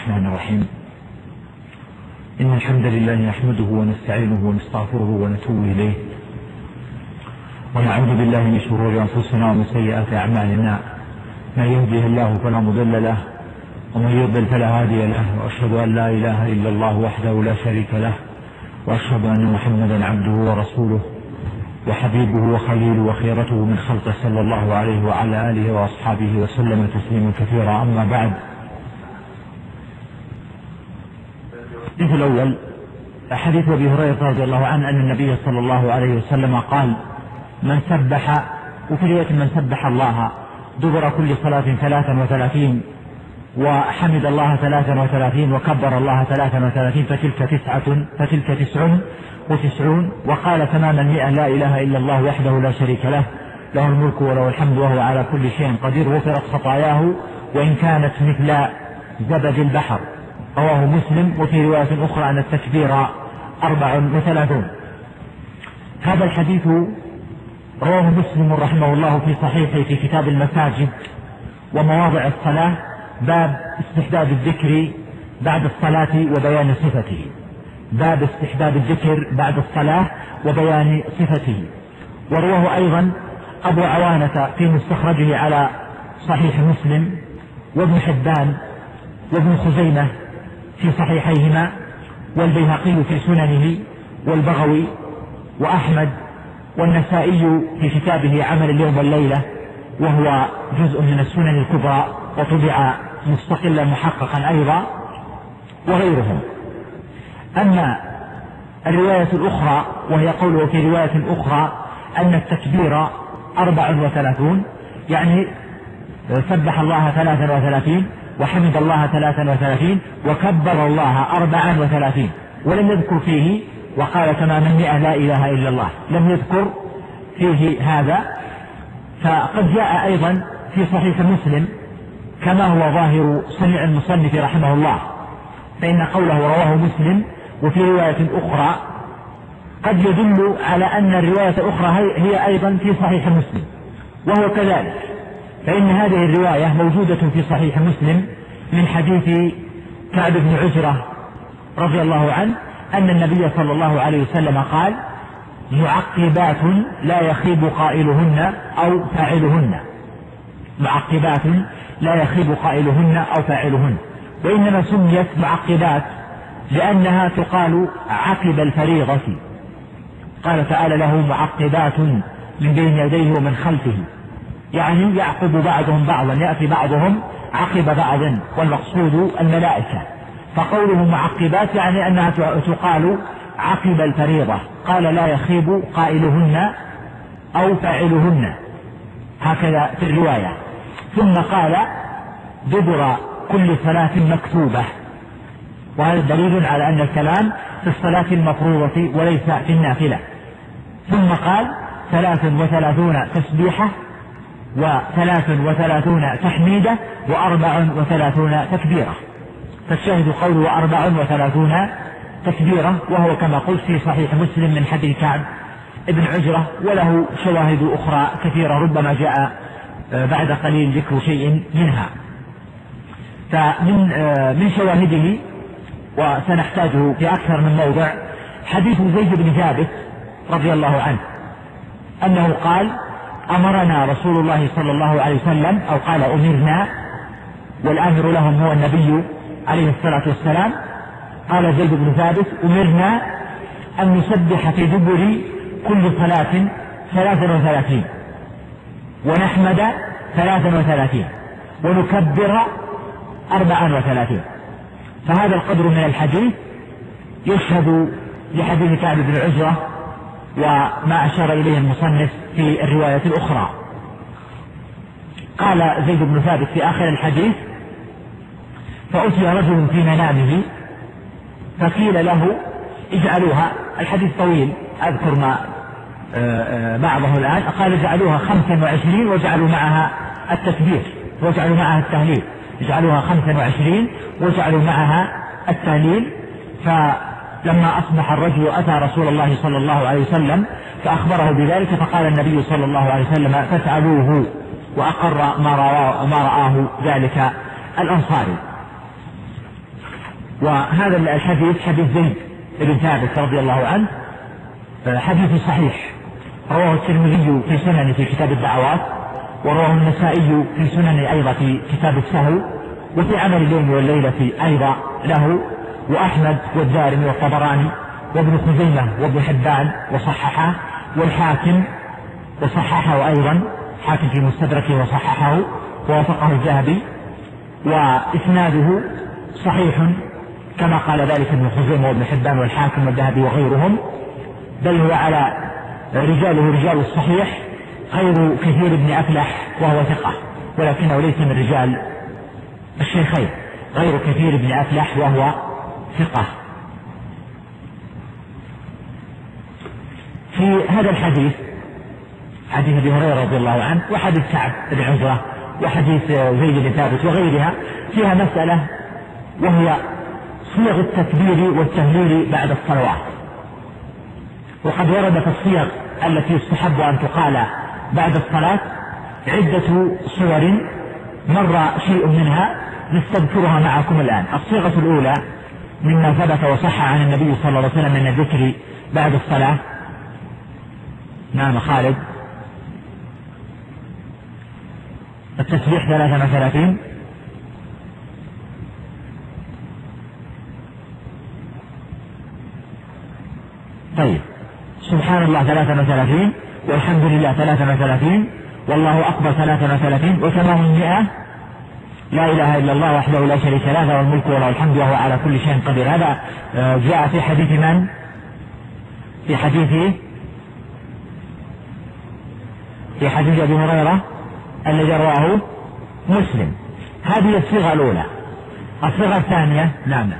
الرحمن الرحيم. إن الحمد لله نحمده ونستعينه ونستغفره ونتوب إليه، ونعوذ بالله من شرور أنفسنا ومن سيئات أعمالنا. من يهده الله فلا مضل له، ومن يضلل فلا هادي له، وأشهد أن لا إله إلا الله وحده لا شريك له، وأشهد أن محمدا عبده ورسوله وحبيبه وخليله وخيرته من خلقه صلى الله عليه وعلى آله وأصحابه وسلم تسليما كثيرا. أما بعد، الحديث الأول حديث أبي هريرة رضي الله عنه أن النبي صلى الله عليه وسلم قال: من سبح، وفي رواية من سبح الله دبر كل صلاة 33 وحمد الله 33 وكبر الله 33 فتلك 99، وقال تمام 100: لا إله إلا الله وحده لا شريك له، له الملك وله الحمد وهو على كل شيء قدير، غفرت خطاياه وإن كانت مثل زبد البحر. رواه مسلم. وفي رواية أخرى أن التكبير 34. هذا الحديث رواه مسلم رحمه الله في صحيحه في كتاب المساجد ومواضع الصلاة، باب استحباب الذكر بعد الصلاة وبيان صفته. باب استحباب الذكر بعد الصلاة وبيان صفته. ورواه أيضا أبو عوانة في مستخرجه على صحيح مسلم، وابن حبان وابن خزيمة في صحيحيهما، والبيهقي في سننه، والبغوي وأحمد والنسائي في كتابه عمل اليوم والليلة، وهو جزء من السنن الكبرى وطبع مستقلا محققا أيضا، وغيرهم. أما الرواية الأخرى وهي قوله في رواية أخرى أن التكبير 34، يعني سبح الله 33 وحمد الله 33 وكبر الله 34، ولم يذكر فيه وقال تماما 100 لا إله إلا الله، لم يذكر فيه هذا. فقد جاء أيضا في صحيح مسلم كما هو ظاهر صنيع المصنف رحمه الله، فإن قوله رواه مسلم وفي رواية أخرى قد يدل على أن الرواية الأخرى هي أيضا في صحيح مسلم، وهو كذلك، فإن هذه الرواية موجودة في صحيح مسلم من حديث كعب بن عجرة رضي الله عنه أن النبي صلى الله عليه وسلم قال: معقبات لا يخيب قائلهن أو فاعلهن. معقبات لا يخيب قائلهن أو فاعلهن. وإنما سميت معقبات لأنها تقال عقب الفريضة. قال تعالى: له معقبات من بين يديه ومن خلفه، يعني يعقب بعضهم بعضا، يأتي بعضهم عقب بعض، والمقصود الملائكة. فقوله معقبات يعني أنها تقال عقب الفريضة. قال: لا يخيب قائلهن أو فاعلهن، هكذا في الرواية. ثم قال: دبر كل صلاة مكتوبة، وهذا دليل على أن الكلام في الصلاة المفروضة وليس في النافلة. ثم قال: 33 تسبيحة و33 تحميدة و34 تكبيرة. فالشاهد قوله 34 تكبيرة، وهو كما قلت في صحيح مسلم من حديث كعب ابن عجرة، وله شواهد أخرى كثيرة ربما جاء بعد قليل ذكر شيء منها. فمن شواهده وسنحتاجه في أكثر من موضع حديث زيد بن ثابت رضي الله عنه أنه قال: أمرنا رسول الله صلى الله عليه وسلم، أو قال أمرنا، والآمر لهم هو النبي عليه الصلاة والسلام. قال زيد بن ثابت: أمرنا أن نسبح في دبر كل صلاة 33 ونحمد 33 ونكبر 34. فهذا القدر من الحديث يشهد لحديث كعب بن عجرة وما أشار إليه المصنف في الرواية الأخرى. قال زيد بن ثابت في آخر الحديث: فأتي رجل في منامه فقيل له اجعلوها، الحديث طويل أذكر ما بعضه الآن، قال: اجعلوها 25 واجعلوا معها التكبير واجعلوا معها التهليل، اجعلوها 25 واجعلوا معها التهليل. فلما أصبح الرجل أتى رسول الله صلى الله عليه وسلم فأخبره بذلك، فقال النبي صلى الله عليه وسلم: فافعلوه، وأقر ما رآه ذلك الأنصاري. وهذا الحديث حديث زيد بن ثابت رضي الله عنه حديث صحيح، رواه الترمذي في سنن في كتاب الدعوات، ورواه النسائي في سنن أيضا في كتاب السهو، وفي عمل اليوم والليلة أيضا له، وأحمد والدارمي والطبراني وابن خزيمة وابن حبان وصححه، والحاكم وصححه أيضا، حاكم في مستدركه وصححه ووافقه الذهبي، وإسناده صحيح كما قال ذلك ابن خزيمة وابن حبان والحاكم والذهبي وغيرهم، بل هو على رجاله رجال الصحيح غير كثير بن أفلح وهو ثقة، ولكنه ليس من رجال الشيخين، غير كثير بن أفلح وهو ثقة. في هذا الحديث حديث ابي هريره رضي الله عنه وحديث كعب بن عجرة وحديث زيد بن ثابت وغيرها فيها مسألة، وهي صيغ التكبير والتهليل بعد الصلوات. وقد ورد في الصيغ التي يستحب أن تقال بعد الصلاة عدة صور، مر شيء منها نستذكرها معكم الآن. الصيغة الأولى مما ثبت وصح عن النبي صلى الله عليه وسلم من الذكر بعد الصلاة. نعم خالد. التسبيح 33. طيب، سبحان الله 33، والحمد لله 33، والله أكبر 33، وتمام 100 لا إله إلا الله وحده لا شريك له له الملك وله الحمد وهو على كل شيء قدير. هذا جاء في حديث من؟ في حديث أبي هريرة الذي رواه مسلم. هذه الصيغة الأولى. الصيغة الثانية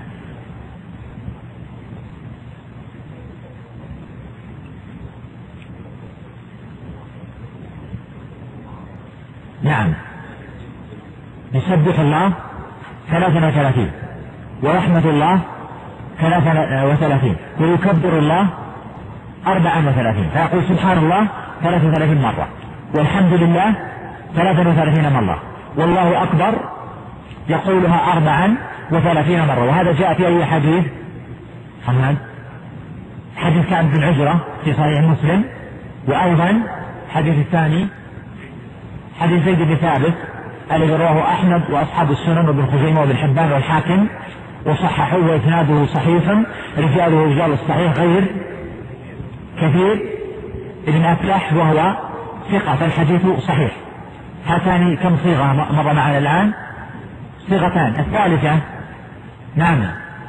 نعم يسبح الله 33 ورحمة الله 33 ويكبر الله 34، فيقول سبحان الله 33 مرة، والحمد لله 33 مرة، والله أكبر يقولها 34 مرة. وهذا جاء في أي حديث؟ محمد حديث كعب بن عجرة في صحيح مسلم، وأيضا حديث الثاني حديث زيد بن ثابت الذي رواه أحمد وأصحاب السنن وابن خزيمة وابن حبان والحاكم وصححه، وإسناده صحيح، رجاله رجال الصحيح غير كثير ابن أفلح وهو ثقة، فالحديث صحيح. هاتان كم صيغة مر معنا الآن؟ صيغتان. الثالثة نعم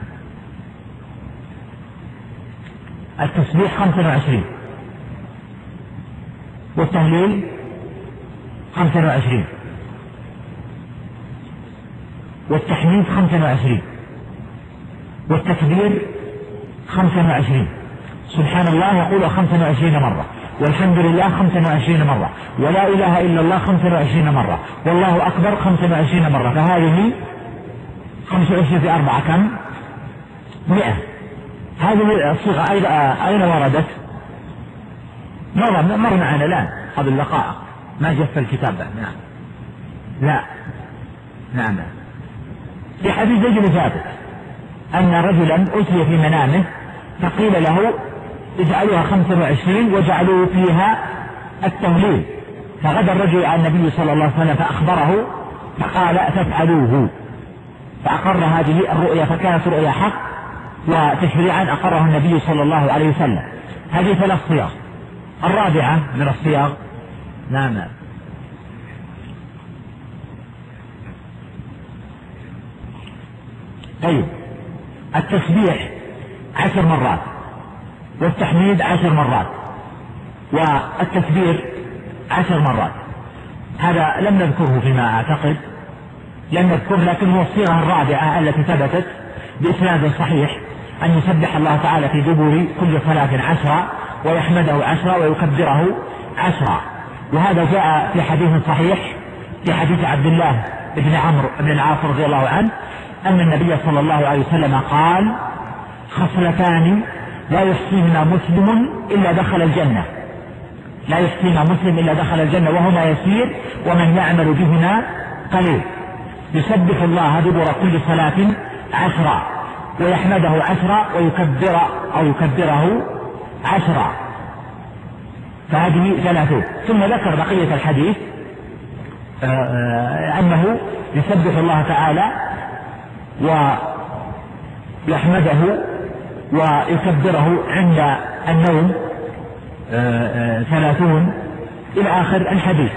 التسبيح 25 والتهليل 25 والتحميد 25 والتكبير 25. سبحان الله يقول 25 مرة، والحمد لله 25 مرة، ولا إله إلا الله 25 مرة، والله أكبر 25 مرة. فهذه 25 في 4 كم؟ 100. هذه الصيغة أين وردت؟ مر معنا الآن قبل دقائق، ما جف الكتاب. نعم لا نعم في حديث زيد بن ثابت أن رجلا أتي في منامه فقيل له اجعلوها 25 وجعلوا فيها التهليل، فغدا الرجل على النبي صلى الله عليه وسلم فأخبره فقال فافعلوه، فأقر هذه الرؤيا، فكانت رؤيا حق وتشريعا أقره النبي صلى الله عليه وسلم. هذه 3 صيغ. الرابعة من الصيغ نعم طيب التسبيح 10 مرات، والتحميد 10 مرات، والتكبير 10 مرات. هذا لم نذكره فيما أعتقد، لم نذكره، لكن هو الصيغة الرابعة التي ثبتت بإسناد صحيح أن يسبح الله تعالى في دبر كل صلاة 10 ويحمده 10 ويكبره 10. وهذا جاء في حديث صحيح في حديث عبد الله بن عمرو بن العاص رضي الله عنه أن النبي صلى الله عليه وسلم قال: خصلتان لا يحصيهما مسلم إلا دخل الجنة، لا يحصيهما مسلم إلا دخل الجنة، وهما يسير ومن يعمل بهما قليل. يسبح الله دبر كل صلاة 10 ويحمده 10 يكبره 10. فهذه 30. ثم ذكر بقية الحديث أنه يسبح الله تعالى ويحمده ويكبره عند النوم 30 إلى آخر الحديث.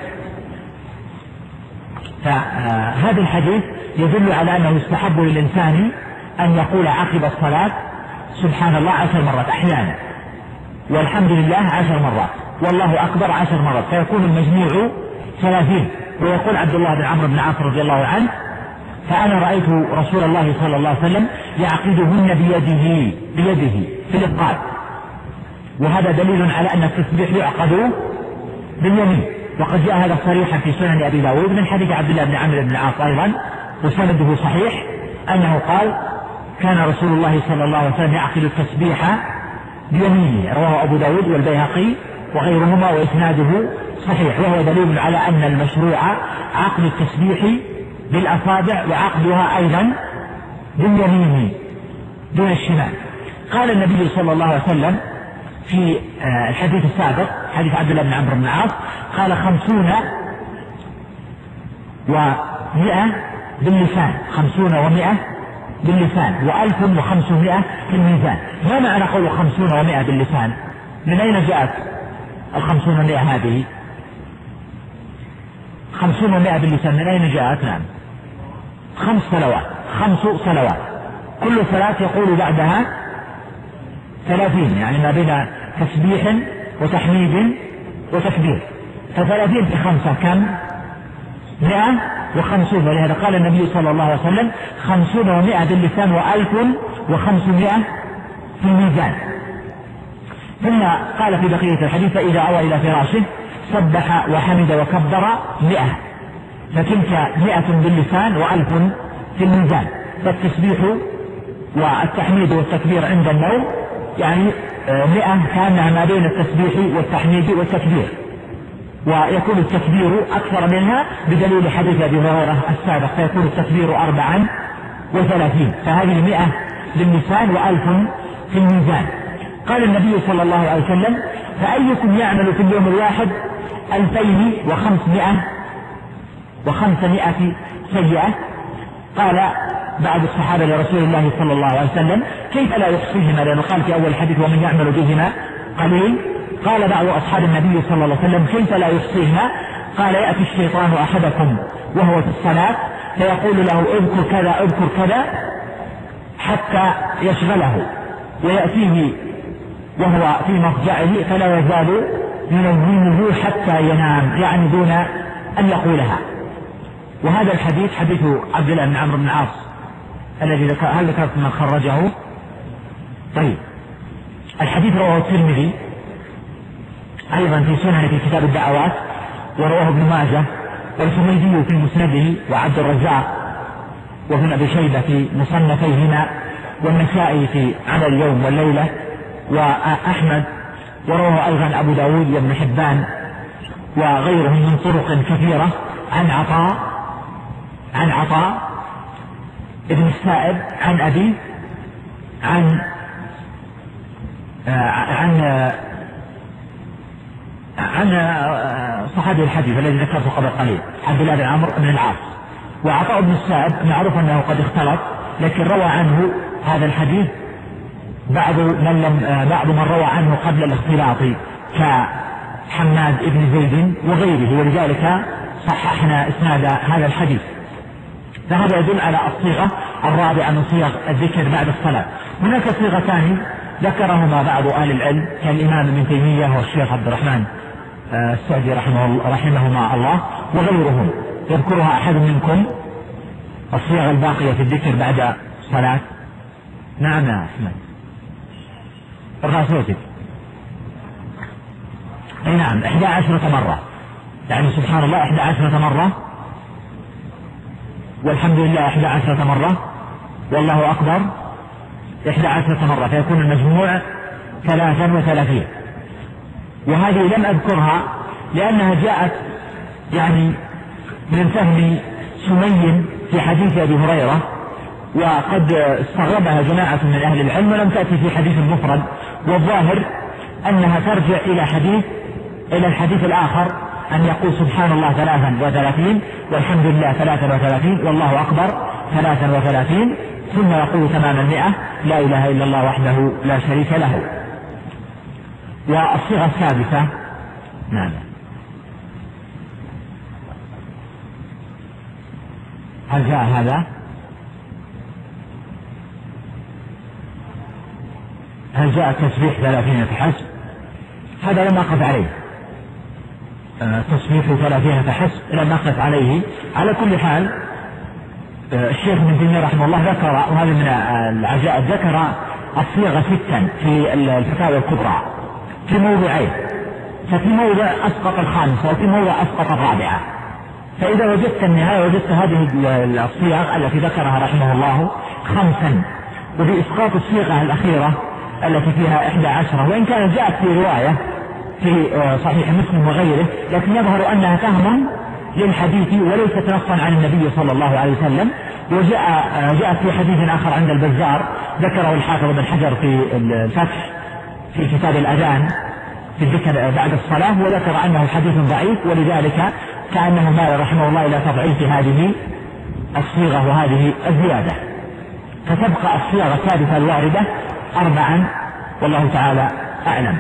فهذا الحديث يدل على أنه يستحب للإنسان أن يقول عقب الصلاة سبحان الله 10 مرات أحيانا، والحمد لله 10 مرات، والله أكبر 10 مرات، فيكون المجموع 30. ويقول عبد الله بن عمرو بن العاص رضي الله عنه: فأنا رأيت رسول الله صلى الله عليه وسلم يعقدهن بيده في الإبقاد. وهذا دليل على أن التسبيح يعقد باليمين، وقد جاء هذا صريحا في سنن أبي داود من حديث عبد الله بن عمرو بن العاص أيضا، وسنده صحيح، أنه قال: كان رسول الله صلى الله عليه وسلم يعقد التسبيح بيمينه. رواه أبو داود والبيهقي وغيرهما وإسناده صحيح، وهو دليل على أن المشروع عقد التسبيح بالأصابع وعقدها أيضا باليمين دون الشمال. قال النبي صلى الله عليه وسلم في الحديث السابق حديث عبد الله بن عمرو بن العاص قال: 50 و100 باللسان، 50 و100 باللسان، و1500 في الميزان. ما معنى قول 50 و100 باللسان؟ من أين جاءت 50 و100 هذه؟ 50 و100 باللسان من أين جاءت؟ نعم، 5 صلوات، كل صلاة يقول بعدها 30، يعني ما بين تسبيح وتحميد وتكبير، ف30 في 5 كم؟ 150. ولهذا قال النبي صلى الله عليه وسلم: 50 و100 باللسان و1500 في الميزان. ثم قال في بقية الحديث: إذا أوى إلى فراشه سبح وحمد وكبر 100، فتلك 100 باللسان و1000 في الميزان. فالتسبيح والتحميد والتكبير عند النوم يعني 100 كأنها ما بين التسبيح والتحميد والتكبير، ويكون التكبير أكثر منها بدليل حديث أبي هريرة السابق، فيكون التكبير 34. فهذه 100 باللسان و1000 في الميزان. قال النبي صلى الله عليه وسلم: فأيكم يعمل في اليوم الواحد 2500 سيئة؟ قال بعض الصحابة لرسول الله صلى الله عليه وسلم: كيف لا يحصيهما؟ لأنه قال في أول الحديث: ومن يعمل بهما قليل. قال بعض أصحاب النبي صلى الله عليه وسلم: كيف لا يحصيهما؟ قال: يأتي الشيطان أحدكم وهو في الصلاة فيقول له: اذكر كذا اذكر كذا، حتى يشغله، ويأتيه وهو في مضجعه فلا يزال ينومه حتى ينام، يعني دون أن يقولها. وهذا الحديث حديث عبد الله بن عمرو بن العاص الذي هل ذكرت من خرجه؟ طيب، الحديث رواه الترمذي أيضا في سنن في كتاب الدعوات، ورواه ابن ماجه والحميدي في مسنده، وعبد الرزاق وابن أبي شيبة في مصنفيهما، والنسائي في عمل اليوم والليلة، وأحمد، ورواه أيضا أبو داود وابن حبان وغيرهم من طرق كثيرة عن عطاء ابن السائب عن أبي عن صحابي الحديث الذي ذكرته قبل قليل عبد الله بن عمرو بن العاص. وعطاء بن السائب معروف أنه قد اختلط، لكن روى عنه هذا الحديث بعض من روى عنه قبل الاختلاط كحماد بن زيد وغيره، ولذلك صححنا إسناد هذا الحديث. فهذا يدل على الصيغة الرابعة من صيغ الذكر بعد الصلاة. هناك صيغتان ذكرهما بعض أهل العلم كالإمام ابن تيمية والشيخ عبد الرحمن السعدي رحمهما الله وغيرهم. يذكرها أحد منكم الصيغ الباقية في الذكر بعد الصلاة؟ نعم يا أحمد، ارفع صوتك. أي نعم، 11 مرة، يعني سبحان الله 11 مرة، والحمد لله 11 مرة، والله أكبر 11 مرة، فيكون المجموع 33. وهذه لم أذكرها لأنها جاءت يعني من فهم سمي في حديث أبي هريرة وقد استغربها جماعة من أهل العلم ولم تأتي في حديث مفرد، والظاهر أنها ترجع إلى الحديث الآخر أن يقول سبحان الله 33 والحمد لله 33 والله أكبر 33 ثم يقول تمام 100 لا إله إلا الله وحده لا شريك له. والصيغة السادسة نعم هل جاء هذا؟ هل جاء التسبيح 30 فحسب؟ هذا لم أقف عليه، تسبيح 30 فحسب لم أقف عليه. على كل حال الشيخ ابن تيمية رحمه الله ذكر، وهذا من العجائب، ذكر الصيغة 6 في الفتاوى الكبرى في موضعين، ففي موضع أسقط الخامسة وفي موضع أسقط الرابعة. فإذا وجدت النهاية وجدت هذه الصيغ التي ذكرها رحمه الله 5، وبإسقاط الصيغة الأخيرة التي فيها 11، وإن كانت جاءت في رواية في صحيح مسلم وغيره، لكن يظهر أنها فهم للحديث وليست نصا عن النبي صلى الله عليه وسلم. وجاءت في حديث آخر عند البزار ذكره الحافظ بن حجر في الفتح في كتاب الأذان في الذكر بعد الصلاة، وذكر أنه حديث ضعيف، ولذلك كأنه مال رحمه الله إلى تضعيف هذه الصيغة وهذه الزيادة. فتبقى الصيغة الثالثة الواردة 4 والله تعالى أعلم.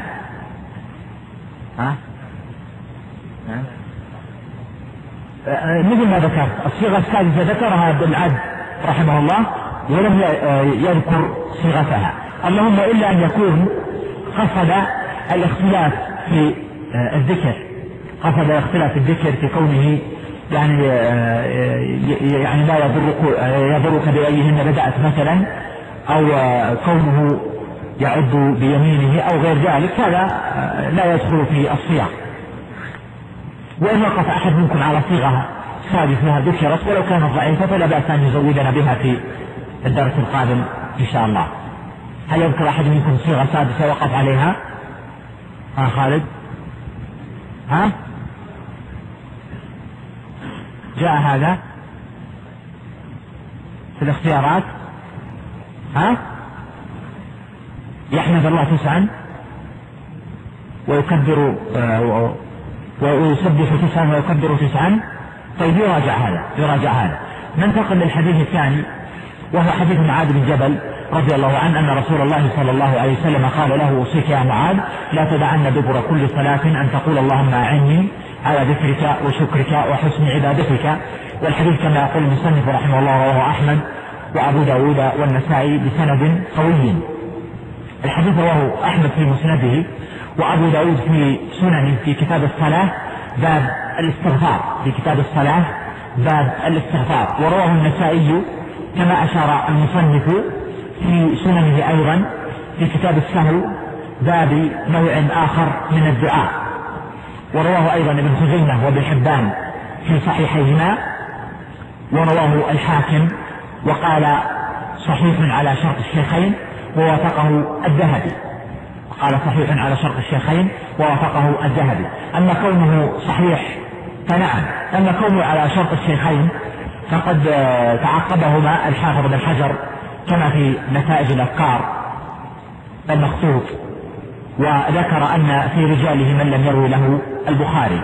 مثل ما ذكرت الصيغة الثالثة ذكرها ابن عبد رحمه الله ولم يذكر صيغتها، اللهم إلا أن يكون قصد الاختلاف في الذكر، قصد اختلاف الذكر في كونه يعني لا يضرك بأيهن بدأت مثلا، أو كونه يعد بيمينه أو غير ذلك، هذا لا يدخل في الصيغ. وإن وقف أحد منكم على صيغة سادسة ذكرت ولو كانت ضعيفة فلا بأس أن يزودنا بها في الدرس القادم إن شاء الله. هل يذكر أحد منكم صيغة سادسة وقف عليها؟ خالد جاء هذا في الاختيارات يحمد الله 9 ويكبر ويسبح 9 ويكبر 9. طيب يراجع هذا. ننتقل للحديث الثاني وهو حديث معاذ بن جبل رضي الله عنه أن رسول الله صلى الله عليه وسلم قال له أوصيك يا معاذ لا تدعن دبر كل صلاة أن تقول اللهم أعني على ذكرك وشكرك وحسن عبادتك. والحديث كما يقول المصنف رحمه الله رواه أحمد وأبو داود والنسائي بسند قوي. الحديث رواه أحمد في مسنده وأبو داود في سننه في كتاب الصلاة باب الاستغفار، في كتاب الصلاة باب الاستغفار. ورواه النسائي كما أشار المصنف في سننه أيضا في كتاب السهو باب نوع آخر من الدعاء. ورواه أيضا ابن خزيمة وابن حبان في صحيحيهما. ورواه الحاكم وقال صحيح على شرط الشيخين ووافقه الذهبي، قال صحيح على شرط الشيخين ووافقه الذهبي. أما كونه صحيح فنعم، أما كونه على شرط الشيخين فقد تعقبهما الحافظ بن حجر كما في نتائج الأفكار المخطوط، وذكر أن في رجاله من لم يروي له البخاري،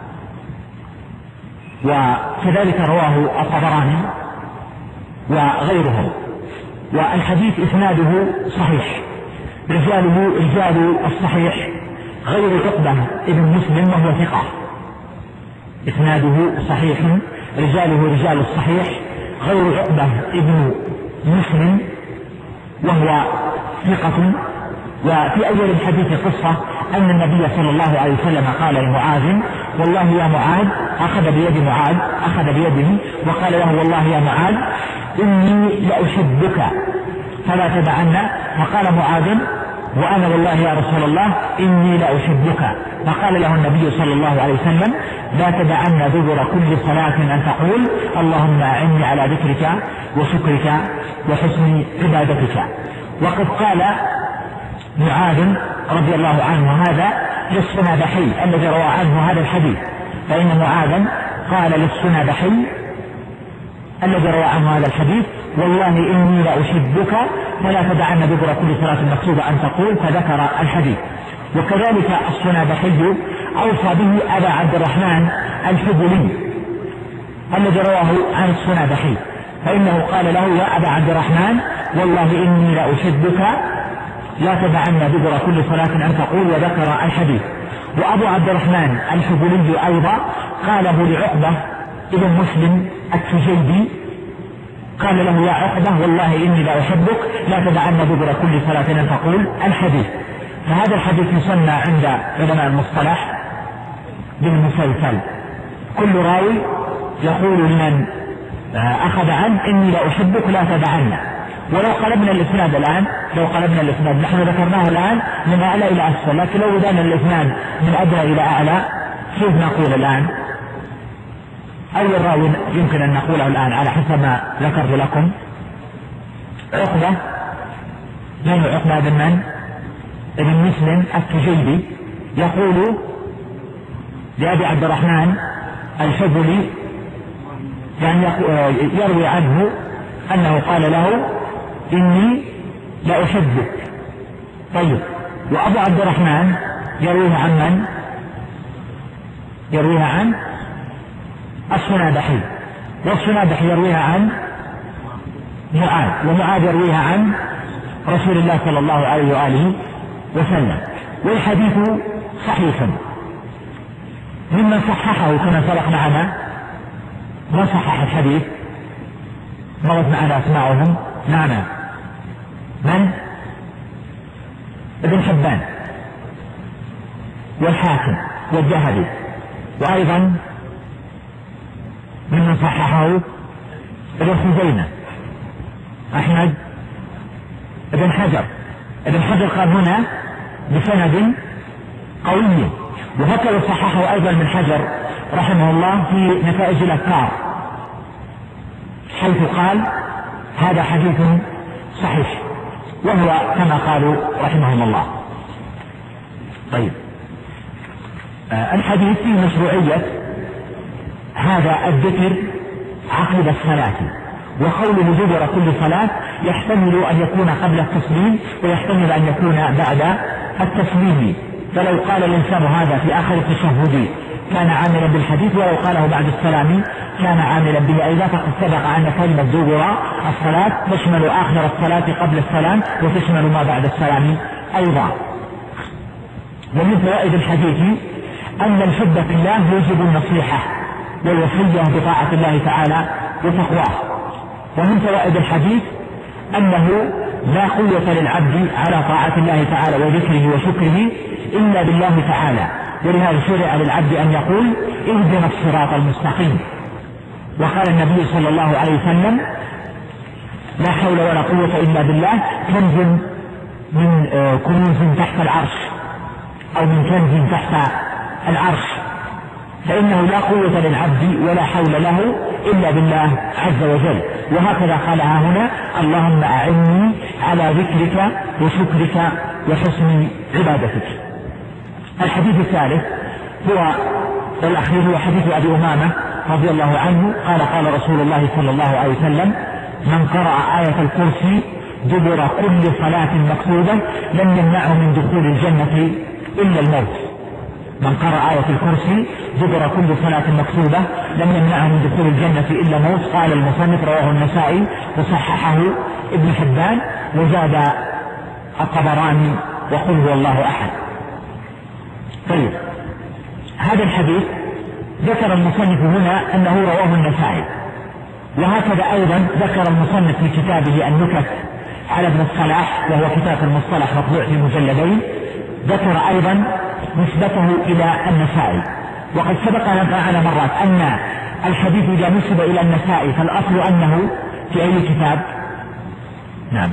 وكذلك رواه الطبراني وغيرهم. والحديث إسناده صحيح، رجاله رجال الصحيح غير عقبة ابن مسلم وهو ثقة، إسناده صحيح رجاله رجال الصحيح غير عقبة ابن مسلم وهو ثقة. وفي أول الحديث قصة أن النبي صلى الله عليه وسلم قال لمعاذ والله يا معاذ، أخذ بيد معاذ، أخذ بيده وقال له والله يا معاذ إني لأحبك فلا تدعن. فقال معاذ وأنا والله يا رسول الله إني لأحبك. فقال له النبي صلى الله عليه وسلم لا تدعن دبر كل صلاة أن تقول اللهم أعني على ذكرك وشكرك وحسن عبادتك. وقد قال معاذ رضي الله عنه هذا للصنابحي الذي روى عنه هذا الحديث، فإن معاذا قال للصنابحي الذي روى عنه هذا الحديث: والله إني لأحبك فلا تدعن دبر كل صلاة مكتوبة أن تقول، فذكر الحديث. وكذلك الصنابحي أوصى به أبا عبد الرحمن الحبلي الذي رواه عن الصنابحي، فإنه قال له: يا أبا عبد الرحمن والله إني لأحبك لا تدعن دبر كل صلاة أن تقول، وذكر الحديث. وأبو عبد الرحمن الحبلي أيضا قاله لعقبة ابن مسلم التجيبي، قال له: يا عقبة والله إني لأحبك لا تدعن دبر كل صلاة أن تقول، الحديث. فهذا الحديث يسمى عند علماء المصطلح بالمسلسل، كل راوي يقول لمن أخذ عنه: إني لأحبك لا تدعن. ولو قلبنا الإسناد الآن، نحن ذكرناه الآن من أعلى إلى أسفل، لكن لو بدأنا الإسناد من أدنى إلى أعلى كيف نقول الآن؟ أول راوي يمكن أن نقوله الآن على حسب ما ذكرت لكم: عقبة بن من؟ ابن مسلم التجيبي يقول لأبي عبد الرحمن الحبلي، يعني يروي عنه أنه قال له: إني لأحبك. طيب، وأبو عبد الرحمن يرويها عن من؟ يرويها عن الصنابحي، والصنابحي يرويها عن معاذ، ومعاذ يرويها عن رسول الله صلى الله عليه وآله وسلم. والحديث صحيح. ممن صححه كما سبق معنا ما صحح الحديث مرت معنا أسماعهم معنا من؟ ابن حبان والحاكم والذهبي، وأيضا ممن صححه ابن خزيمة أحمد ابن حجر. ابن حجر قال هنا بسند قوي، وهكذا صححه أيضا من حجر رحمه الله في نتائج الأفكار، حيث قال: هذا حديث صحيح، وهو كما قالوا رحمهم الله. طيب، الحديث في مشروعية هذا الذكر عقب الصلاة، وقوله دبر كل صلاة يحتمل أن يكون قبل التسليم ويحتمل أن يكون بعد التسليم. فلو قال الإنسان هذا في آخر التشهد كان عاملا بالحديث، ولو قاله بعد السلام كان عاملا به أيضا، فقد سبق أن كلمة دبر الصلاة تشمل آخر الصلاة قبل السلام وتشمل ما بعد السلام أيضا. ومن فوائد الحديث أن الحب في الله يوجب النصيحة والوصية بطاعة الله تعالى وتقواه. ومن فوائد الحديث أنه لا قوة للعبد على طاعة الله تعالى وذكره وشكره إلا بالله تعالى، ولهذا شرع للعبد أن يقول: اهدنا الصراط المستقيم. وقال النبي صلى الله عليه وسلم: لا حول ولا قوة إلا بالله كنز من كنوز تحت العرش، أو من كنز تحت العرش، فإنه لا قوة للعبد ولا حول له إلا بالله عز وجل. وهكذا قالها هنا: اللهم أعني على ذكرك وشكرك وحسن عبادتك. الحديث الثالث هو الأخير، هو حديث أبي أمامة رضي الله عنه قال: قال رسول الله صلى الله عليه وسلم: من قرأ آية الكرسي دبر كل صلاة مكتوبة لم يمنعه من دخول الجنة إلا الموت. من قرأ آية الكرسي دبر كل صلاة مكتوبة لم يمنعه من دخول الجنة إلا موت. قال المصنف: رواه النسائي وصححه ابن حبان، وزاد الطبراني وقل هو الله أحد. طيب، هذا الحديث ذكر المصنف هنا أنه رواه النسائي، وهكذا أيضا ذكر المصنف في كتابه النكت على ابن الصلاح، وهو كتاب المصطلح مطبوع في مجلدين، ذكر أيضا نسبته إلى النسائي. وقد سبق معنا مرات أن الحديث إذا نسب إلى النسائي فالأصل أنه في أي كتاب؟ نعم،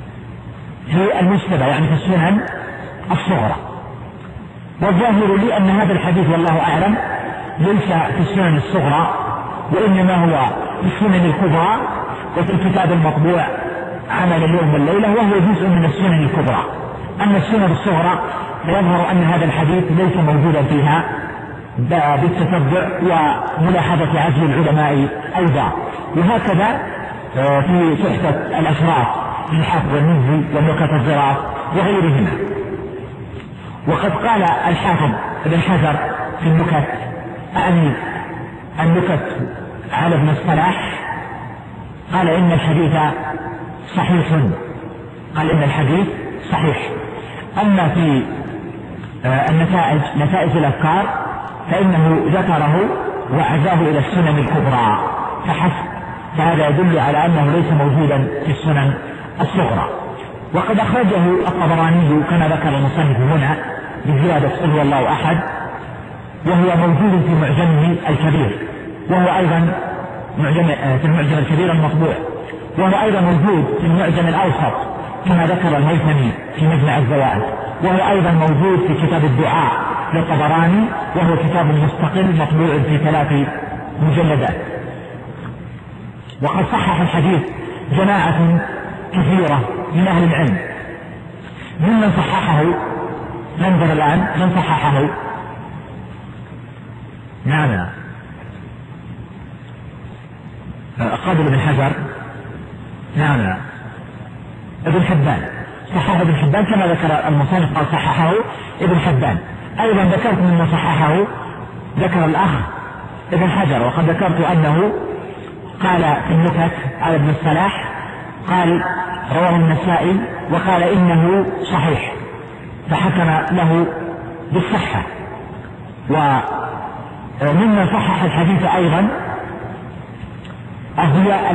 في المجتبى، يعني في السنن الصغرى. والظاهر لي أن هذا الحديث والله أعلم ليس في السنن الصغرى، وإنما هو في السنن الكبرى وفي الكتاب المطبوع عمل اليوم والليلة، وهو جزء من السنن الكبرى. أما السنن الصغرى فيظهر أن هذا الحديث ليس موجودا فيها بالتتبع وملاحظة عزل العلماء أيضا. وهكذا في تحفة الأشراف للحافظ المزي والنكت الظراف وغيرهما. وقد قال الحافظ ابن حجر في النكت، أعني النكت على ابن الصلاح، قال إن الحديث صحيح، قال إن الحديث صحيح. أما في النتائج، نتائج الأفكار، فإنه ذكره وعزاه إلى السنن الكبرى فحسب، فهذا يدل على أنه ليس موجودا في السنن الصغرى. وقد أخرجه الطبراني كما ذكر المصنف هنا بزيادة قل هو الله أحد، وهو موجود في معجمه الكبير، وهو أيضا في المعجم الكبير المطبوع، وهو أيضا موجود في المعجم الأوسط كما ذكر الهيثمي في مجمع الزوائد، وهو أيضا موجود في كتاب الدعاء للطبراني، وهو كتاب مستقل مطبوع في 3 مجلدات. وقد صحح الحديث جماعة كثيرة من أهل العلم، ممن صححه ننظر الآن من صححه. نعم، قابل ابن حجر، نعم، ابن حبان، صححه ابن حبان كما ذكر المصنف قال صححه ابن حبان. أيضا ذكرت مما صححه ذكر الأخ ابن حجر، وقد ذكرت أنه قال في النكت على ابن الصلاح، قال رواه النسائي وقال إنه صحيح، فحكم له بالصحة. وممن صحح الحديث أيضا الضياء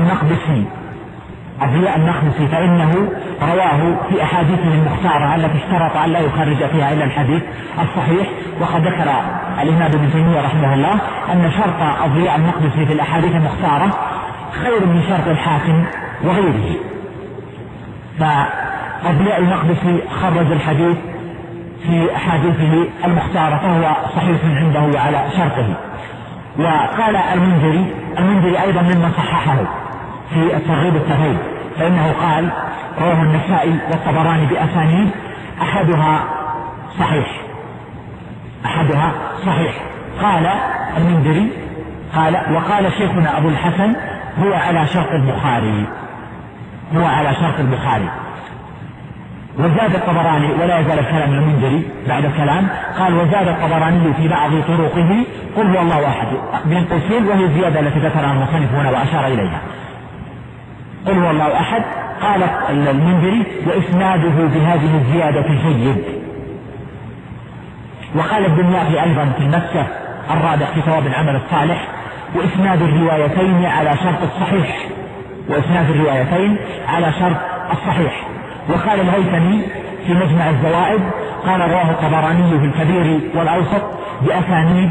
المقدسي، فإنه رواه في أحاديثه المختارة التي اشترط أن لا يخرج فيها إلا الحديث الصحيح. وقد ذكر الإمام ابن تيمية رحمه الله أن شرط الضياء المقدسي في الأحاديث المختارة خير من شرط الحاكم وغيره، فالضياء المقدسي خرج الحديث في أحاديثه المختارة فهو صحيح عنده على شرطه. وقال المنذري أيضا ممن صححه في الترغيب الترهيب، فإنه قال رواه النسائي والطبراني بأسانيد أحدها صحيح. قال المنذري وقال شيخنا أبو الحسن هو على شرط البخاري. وزاد الطبراني، ولا يزال الكلام المنذري بعد الكلام، قال وزاد الطبراني في بعض طرقه قل هو الله أحد بين قوسين، وهي الزيادة التي ذكرها المصنف هنا وأشار إليها، قل هو الله أحد. قال المنذري وإسناده بهذه الزيادة جيد. وقال ابن الله أيضا في النفسة الرابع في ثواب العمل الصالح وإسناد الروايتين على شرط الصحيح. وقال الهيثمي في مجمع الزوائد قال رواه الطبراني في الكبير والأوسط بأسانيد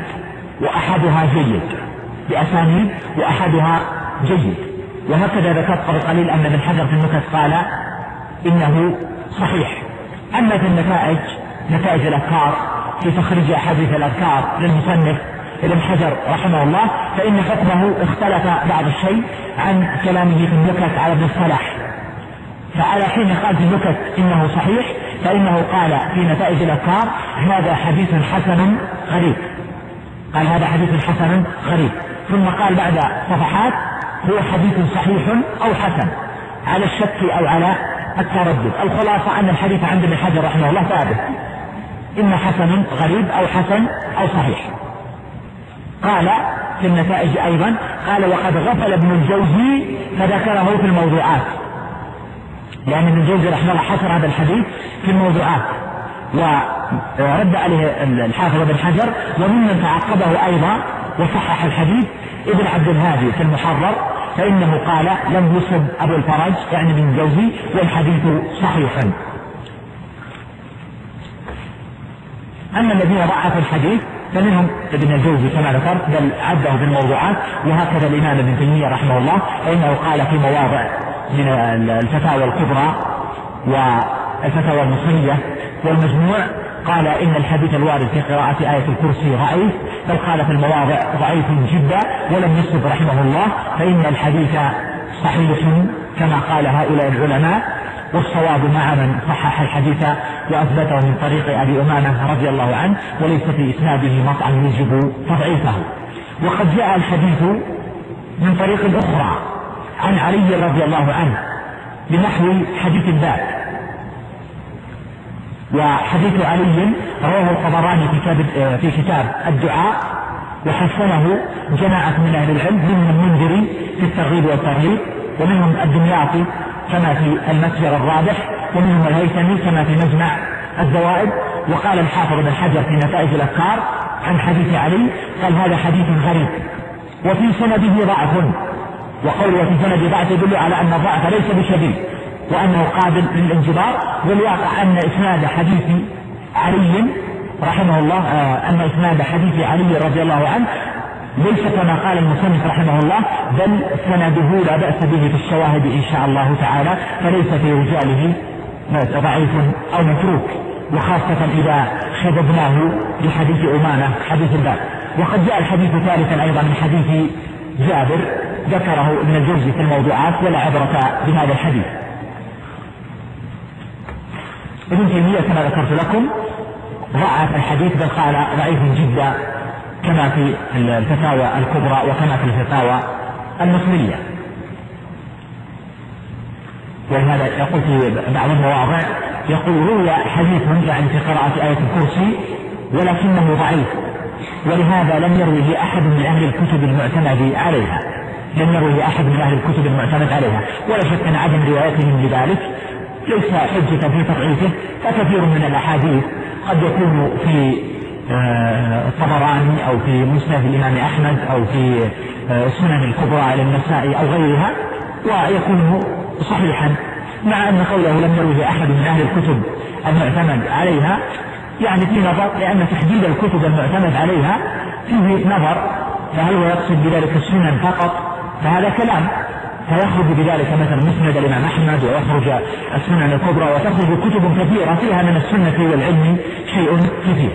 وأحدها جيد. وهكذا ذكرت قبل قليل أن ابن حجر في النكت قال إنه صحيح. أما في النتائج، نتائج الأذكار في تخريج أحاديث الأذكار للمصنف ابن حجر رحمه الله، فإن حكمه اختلف بعض الشيء عن كلامه في النكت على ابن الصلاح. فعلى حين قال في النكت إنه صحيح، فإنه قال في نتائج الأذكار هذا حديث حسن غريب، ثم قال بعد صفحات هو حديث صحيح أو حسن على الشك أو على التردد. الخلاصة أن الحديث عند ابن حجر رحمه الله ثابت، إما حسن غريب أو حسن أو صحيح. قال في النتائج أيضا قال وقد غفل ابن الجوزي فذكره في الموضوعات، لأن ابن الجوزي رحمه الله حصر هذا الحديث في الموضوعات ورد عليه الحافظ ابن حجر. وممن تعقبه أيضا وصحح الحديث ابن عبد الهادي في المحرر، فإنه قال لم يصب أبو الفرج يعني ابن الجوزي والحديث صحيح. أما الذين ضعفوا الحديث فمنهم ابن الجوزي كما ذكرت بل عده في الموضوعات، وهكذا الإمام ابن تيمية رحمه الله فإنه قال في مواضع من الفتاوى الكبرى والفتاوى المصرية والمجموع قال إن الحديث الوارد في قراءة آية الكرسي ضعيف، بل قال في المواضع ضعيف جدا ولم يصب رحمه الله، فإن الحديث صحيح كما قال هؤلاء العلماء، والصواب مع من صحح الحديث وأثبته من طريق أبي أمامة رضي الله عنه، وليس في إسناده مطعن يجب تضعيفه. وقد جاء الحديث من طريق أخرى عن علي رضي الله عنه بنحو حديث الباب. وحديث علي رواه الطبراني في كتاب الدعاء، وحسنه جماعة من أهل العلم، منهم المنذري في الترغيب والترهيب، ومنهم الدمياطي كما في المتجر الرابح، ومنهم الهيثمي كما في مجمع الزوائد. وقال الحافظ بن حجر في نتائج الأفكار عن حديث علي قال هذا حديث غريب وفي سنده ضعف، وقوله في سنده ضعف يدل على أن الضعف ليس بشديد وأنه قابل للانجبار. والواقع أن إسناد حديث علي رحمه الله أن إسناد حديث علي رضي الله عنه ليس كما قال المصنف رحمه الله، بل سنده لا بأس به في الشواهد إن شاء الله تعالى، فليس في رجاله ضعيف أو متروك، وخاصة إذا شددناه بحديث أمامة حديث الباب. وقد جاء الحديث ثالثا أيضا من حديث جابر ذكره ابن الجوزي في الموضوعات، ولا عبرة بهذا الحديث. ابن تيمية كما ذكرت لكم ضعف الحديث، بل قال ضعيف جدا كما في الفتاوى الكبرى وكما في الفتاوى المصرية. ولهذا يقول في بعض المواضع يقول روي حديث يعني في قراءة آية الكرسي ولكنه ضعيف، ولهذا لم يروه أحد من أهل الكتب المعتمد عليها، ولا شك أن عدم روايتهم لذلك ليس حجة في تضعيفه، فكثير من الأحاديث قد يكون في الطبراني أو في مسند الإمام أحمد أو في سنن الكبرى للنسائي أو غيرها ويكون صحيحا، مع أن قوله لم يروه أحد من أهل الكتب المعتمد عليها يعني في نظر، لأن تحديد الكتب المعتمد عليها فيه نظر، فهل هو يقصد بذلك السنن فقط؟ فهذا كلام، فيخرج بذلك مثلا مسند الإمام أحمد ويخرج السنن الكبرى وتخرج كتب كثيرة فيها من السنة والعلم شيء كثير.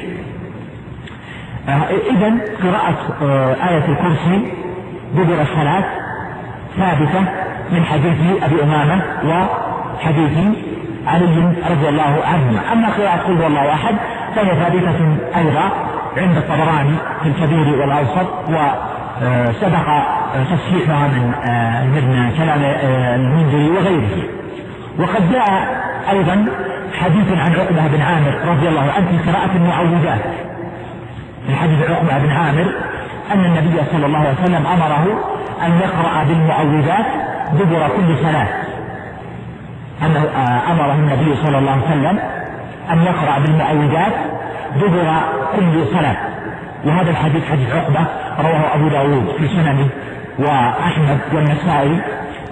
إذن قراءة آية الكرسي دبر الصلاة ثابتة من حديث أبي أمامة وحديث علي رضي الله عنهما. أما قراءة قل هو الله أحد فهي ثابتة أيضا عند الطبراني في الكبير والأوسط، وسبق تصحيحها من كلام المنذري وغيره. وقد جاء أيضا حديث عن عقبة بن عامر رضي الله عنه في قراءة المعوذات، في حديث عقبة بن عامر أن النبي صلى الله عليه وسلم أمره أن يقرأ بالمعوذات دبر كل صلاة، أنه أمره النبي صلى الله عليه وسلم أن يقرأ بالمعوذات دبر كل صلاة. وهذا الحديث حديث عقبة رواه أبو داود في سننه وأحمد والنسائي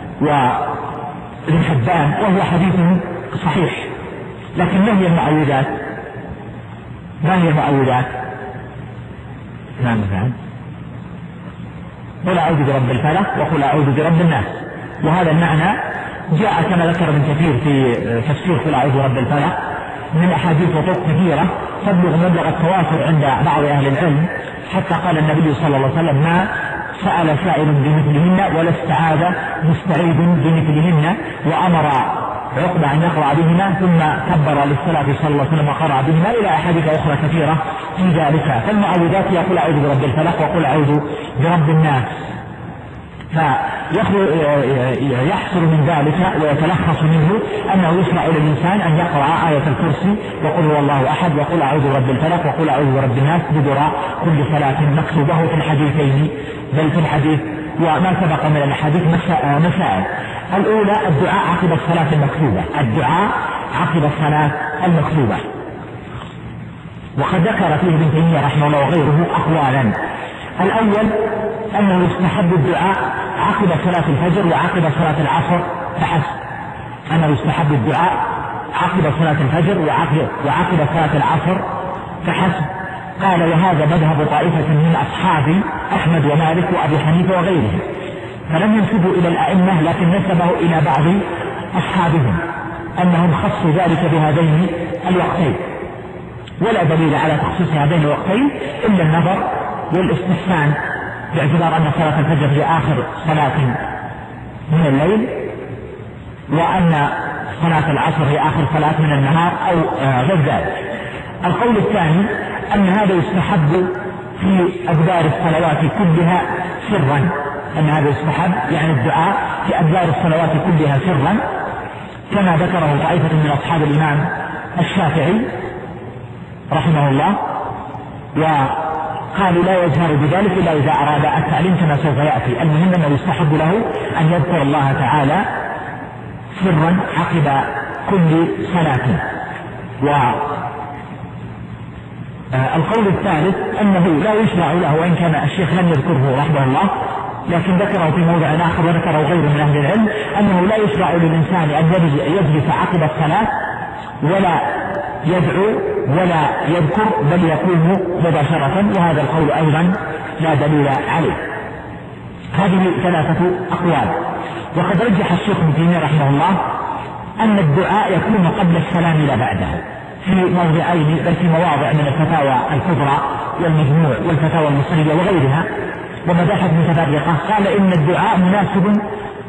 وابن حبان، وهو حديث صحيح. لكن ما هي المعوذات؟ نعم مثلا قل أعوذ برب الفلق وقل أعوذ برب الناس، وهذا المعنى جاء كما ذكر ابن كثير في تفسير قل أعوذ برب الفلق من أحاديث وطرق كثيرة تبلغ مبلغ التواتر عند بعض أهل العلم، حتى قال النبي صلى الله عليه وسلم ما سأل سائل بمثلهن ولا استعاذ مستعيذ بمثلهن، وأمر عقبة أن يقرأ بهما ثم كبر للصلاة صلى الله عليه وسلم وقرأ بهما إلى أحاديث أخرى كثيرة في ذلك. فالمعوذات يقول أعوذ برب الفلق وقل أعوذ برب الناس، فيحصل من ذلك ويتلخص منه أنه يشرع للإنسان أن يقرأ آية الكرسي وقل هو الله أحد وقل أعوذ برب الفلق وقل أعوذ برب الناس دبر كل صلاة مكتوبة في الحديثين، بل في الحديث وما سبق من الحديث مسائل. الأولى الدعاء عقب الصلاة المكتوبة، وقد ذكر فيه ابن تيمية رحمه الله وغيره أقوالا. الأول أنه يستحب الدعاء عقب صلاة الفجر وعقب صلاة العصر فحسب، عقب صلاة الفجر وعقب صلاة العصر فحسب. قال وهذا مذهب طائفة من أصحاب أحمد ومالك وأبي حنيفة وغيرهم، فلم ينسبوا إلى الأئمة لكن نسبه إلى بعض أصحابهم أنهم خصوا ذلك بهذين الوقتين، ولا دليل على تخصيص هذين الوقتين إلا النظر والاستحسان، باعتبار أن صلاة الفجر هي آخر صلاة من الليل، وأن صلاة العصر هي آخر صلاة من النهار أو غير ذلك. القول الثاني أن هذا يستحب في أدبار الصلوات كلها سرا، أن هذا يستحب يعني الدعاء في أدبار الصلوات كلها سرا، كما ذكره طائفة من أصحاب الإمام الشافعي رحمه الله، وقالوا لا يجهر بذلك إلا إذا أراد التعليم كما سوف يأتي. المهم أنه يستحب له أن يذكر الله تعالى سرا عقب كل صلاة. والقول الثالث أنه لا يشرع له، وإن كان الشيخ لم يذكره رحمه الله لكن ذكره في موضع آخر وذكره غيره من أهل العلم، أنه لا يشرع للإنسان أن يجلس عقب الصلاة ولا يدعو ولا يذكر، بل يقوم مباشرة، وهذا القول أيضا لا دليل عليه. هذه ثلاثة أقوال. وقد رجح الشيخ ابن تيمية رحمه الله أن الدعاء يكون قبل السلام لا بعده في موضعين، بل في مواضع من الفتاوى الكبرى والمجموع والفتاوى المصرية وغيرها ومباحث متفرقة. قال إن الدعاء مناسب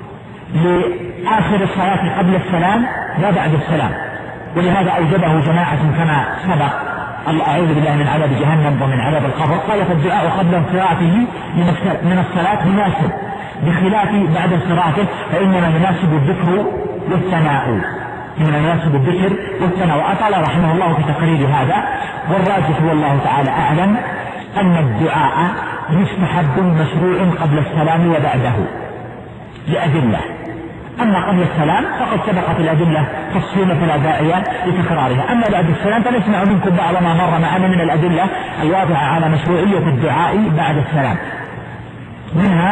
لآخر الصلاة قبل السلام لا بعد السلام، ولهذا أوجبه جماعة كما سبق: أعوذ بالله من عذاب جهنم ومن عذاب القبر. قال فالدعاء قبل انصرافه من الصلاة مناسب، بخلاف بعد انصرافه فإنما يناسب الذكر والثناء، إنما يناسب الذكر والثناء. وأطال رحمه الله في تقرير هذا، والراجح والله تعالى أعلم أن الدعاء مستحب مشروع قبل السلام وبعده لأدلة، أما قبل السلام فقد سبقت الأدلة تفصيلا فلا داعي لتكرارها. أما بعد السلام فنسمع منكم بعض ما مر معنا من الأدلة الواضحة على مشروعية الدعاء بعد السلام. منها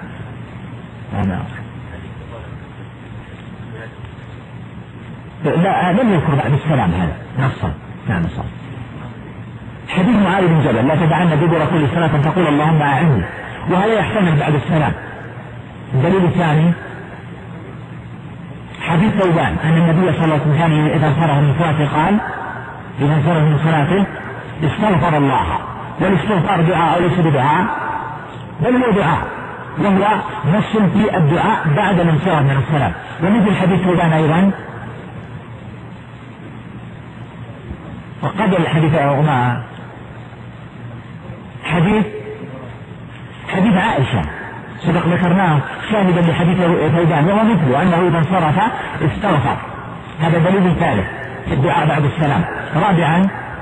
لا لم يذكر بعد السلام هذا نصا. نعم صح. حديث معاذ بن جبل: لا تدعن دبر كل صلاة تقول اللهم أعني، وهذا يحتمل بعد السلام. الدليل الثاني حديث ثوبان أن النبي صلى الله عليه وسلم إذا انصرف من صلاته قال: إذا انصرف من صلاته استغفر الله. والاستغفار دعاء وليس بدعاء، بل هو دعاء، وهو نص في الدعاء بعد الانصراف من الصلاة. ومثل حديث ثوبان أيضا وقبل الحديث حديث عائشة سبق ذكرناه شاهدا لحديث ثوبان، وهو مثله أنه إذا انصرف استغفر. هذا دليل ثالث في الدعاء بعد السلام. رابعا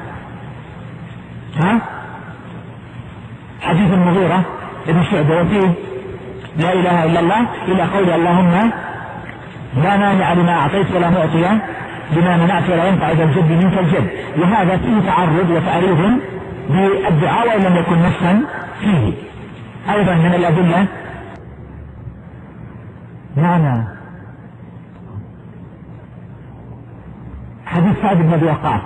حديث المغيرة ابن شعبة وفيه لا إله إلا الله إلى قول اللهم لا مانع لما أعطيت ولا معطي لما منعت ولا ينفع ذا الجد منك الجد. وهذا فيه تعرض وتعريض بالدعاء وإن لم يكن نصا فيه. أيضا من الأدلة معنى حديث سعد بن أبي وقاص،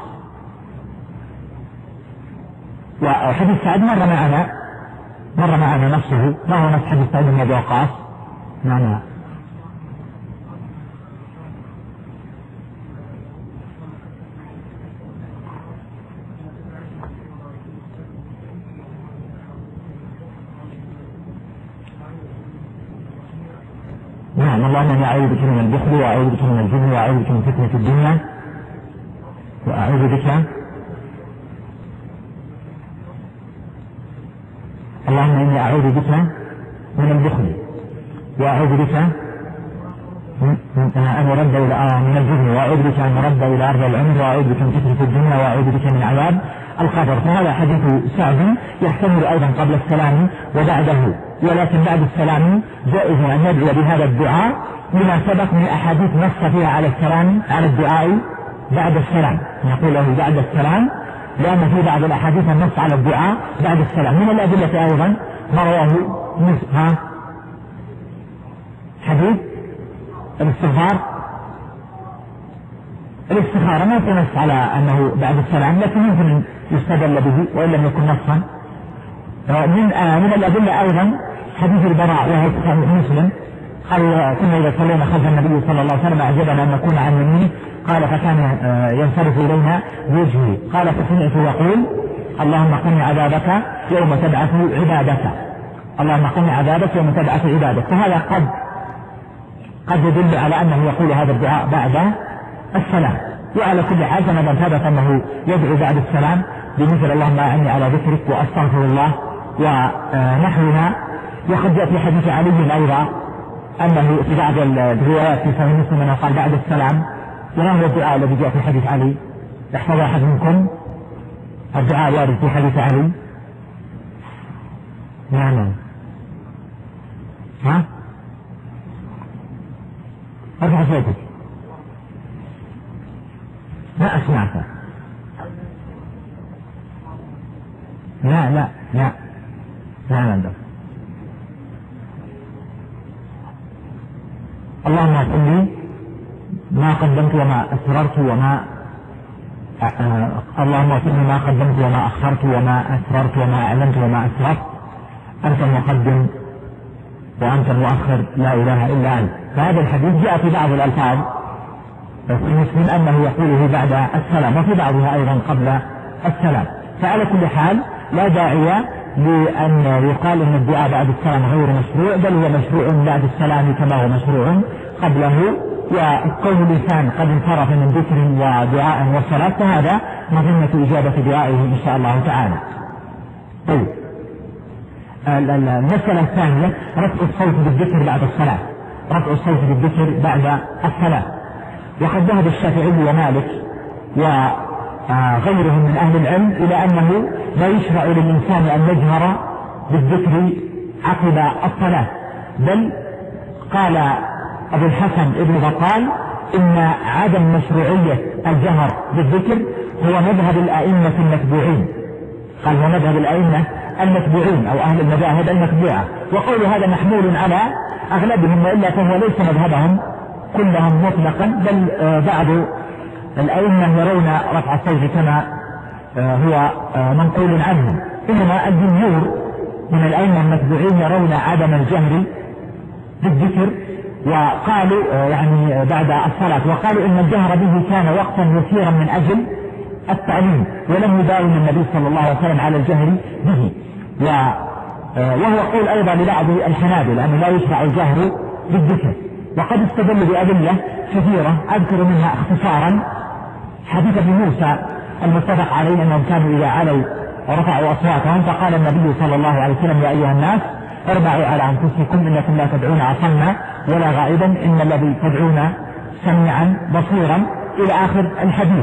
وحديث سعد مر معنا نفسه. ما هو نفس حديث سعد بن أبي وقاص؟ معنى نعم اللهم اني اعوذ بك من البخل واعوذ بك من الجبن واعوذ بك من فتنة الدنيا واعوذ بك اللهم اني اعوذ بك من البخل واعوذ بك ان ارد الى من الجبن واعوذ بك ان ارد الى ارض العمر واعوذ بك من فتنة الدنيا واعوذ بك من عذاب القبر. فهذا حديث سعد يحتمل ايضا قبل السلام وبعده، ولكن بعد السلام جائز ان يدعو بهذا الدعاء لما سبق من احاديث نص فيها على السلام على الدعاء بعد السلام. نقول له بعد السلام لان في بعض الاحاديث النص على الدعاء بعد السلام. من الادله ايضا ما رواه حديث الاستخارة ما تنص على انه بعد السلام، لكن يمكن يستدل به وان لم يكن نصا. من الادله ايضا حديث البراء وهو صحيح مسلم قال: كنا اذا صلينا خلف النبي صلى الله عليه وسلم اعجبنا ان نكون عن يمينه، قال فكان ينصرف الينا بوجهه، قال فسمعت يقول: اللهم قني عذابك يوم تبعث عبادك، اللهم قني عذابك يوم تبعث عبادك. فهذا قد قد يدل على أنه يقول هذا الدعاء بعد السلام. وعلى كل حال فما ثبت أنه يدعو بعد السلام بمثل اللهم أعني على ذكرك وأستغفر الله ونحوها. وقد جاء في حديث علي أيضا أنه في بعض الروايات في صحيح مسلم أنه قال بعد السلام. وما هو الدعاء الذي جاء في حديث علي؟ يحفظ أحد منكم الدعاء وارد في حديث علي؟ نعم. ها؟ ارفع صوتك. ما أسمعك. لا عندك. اللهم اغفر لي ما قدمت وما أسررت وما اللهم اغفر لي ما قدمت وما أخرت وما أسررت وما أعلنت وما أسررت، أنت المقدم وأنت المؤخر لا إله إلا أنت. فهذا الحديث جاء في بعض الألفاظ في مسلم أنه يقوله بعد السلام، وفي بعضها أيضا قبل السلام. فعلى كل حال لا داعي لأن يقال أن الدعاء بعد السلام غير مشروع، بل هو مشروع بعد السلام كما هو مشروع قبله. وكون الإنسان قد انصرف من ذكر ودعاء وصلاة فهذا مظنة إجابة دعائه إن شاء الله تعالى. طيب، المسألة الثانية رفع الصوت بالذكر بعد الصلاة. رفع الصوت بالذكر بعد الصلاة. وقد ذهب الشافعي ومالك وغيرهم من أهل العلم إلى أنه لا يشرع للإنسان أن يجهر بالذكر عقب الصلاة، بل قال أبو الحسن ابن بطال إن عدم مشروعية الجهر بالذكر هو مذهب الأئمة المتبوعين. قال هو مذهب الأئمة المتبوعين أو أهل المذاهب المتبوعة، وقول هذا محمول على أغلبهم، وإلا فهو ليس مذهبهم كلهم مطلقا، بل بعض الأئمة يرون رفع الصوت كما هو منقول عنهم. إنما الجمهور من الأئمة المتبوعين يرون عدم الجهر بالذكر، وقالوا يعني بعد الصلاة، وقالوا إن الجهر به كان وقتا يسيرا من أجل التعليم، ولم يداوم النبي صلى الله عليه وسلم على الجهر به. وهو قول أيضا لبعض الحنابلة أنه لا يشرع الجهر بالذكر. وقد استدل بأدلة كثيرة أذكر منها اختصارا حديث ابن موسى المتفق عليه أنهم كانوا إذا علوا ورفعوا أصواتهم فقال النبي صلى الله عليه وسلم يا أيها الناس اربعوا على أنفسكم إنكم لا تدعون عصما ولا غائبا إن الذي تدعون سميعا بصيرا إلى آخر الحديث.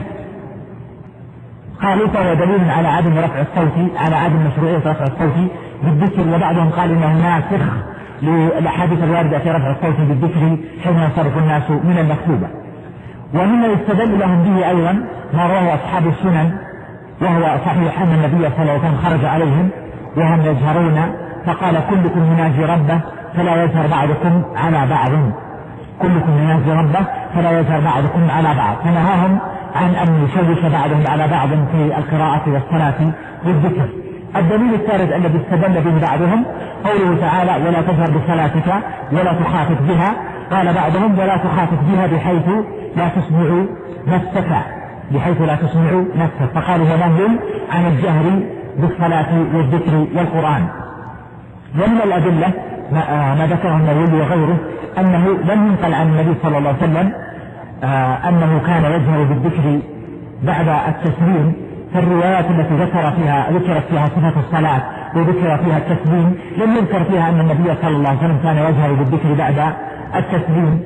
قالوا فهو دليل على عدم رفع الصوت، على عدم مشروعية رفع الصوت بالذكر. وبعضهم قال إنه ناسخ للأحاديث الواردة في رفع الصوت بالذكر حين ينصرف الناس من المكتوبة. ومما يستدل لهم به أيضا ما رواه أصحاب السنن، وهو صحيح أن النبي صلى الله عليه وسلم خرج عليهم وهم يجهرون فقال كلكم يناجي ربه فلا يجهر بعضكم على بعض، كلكم يناجي ربه فلا يجهر بعضكم على بعض، فنهاهم عن أن يشوش بعضهم على بعض في القراءة والصلاة والذكر. الدليل الثالث الذي استدل به بعضهم قوله تعالى ولا تجهر بصلاتك ولا تخافت بها، قال بعضهم ولا تخافت بها بحيث لا تسمع نفسك، بحيث لا تسمع نفسك، فقالوا هو نهي عن الجهر بالصلاة والذكر والقرآن. ومن الأدلة ما ذكره النووي وغيره أنه لم ينقل عن النبي صلى الله عليه وسلم أنه كان يجهر بالذكر بعد التسليم. في الروايات التي ذكرت فيها صفة الصلاة وذكر فيها التسليم لم يذكر فيها أن النبي صلى الله عليه وسلم كان يجهر بالذكر بعد التسليم،